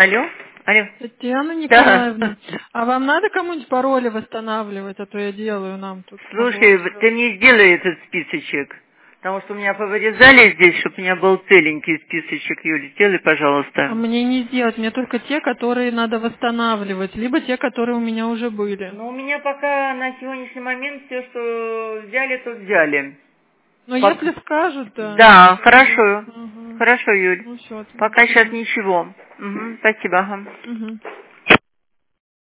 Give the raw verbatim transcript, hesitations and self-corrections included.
Алло? Алло. Татьяна Николаевна, да. А вам надо кому-нибудь пароли восстанавливать, а то я делаю нам тут. Слушай, ты мне сделай этот списочек, потому что у меня повырезали здесь, чтобы у меня был целенький списочек, Юля, сделай, пожалуйста. А мне не сделать, мне только те, которые надо восстанавливать, либо те, которые у меня уже были. Ну, у меня пока на сегодняшний момент все, что взяли, то взяли. Но По... если скажут, да. Да, хорошо. Угу. Хорошо, Юль. Ну, все, пока сейчас ничего. Угу, спасибо. Ага. Угу.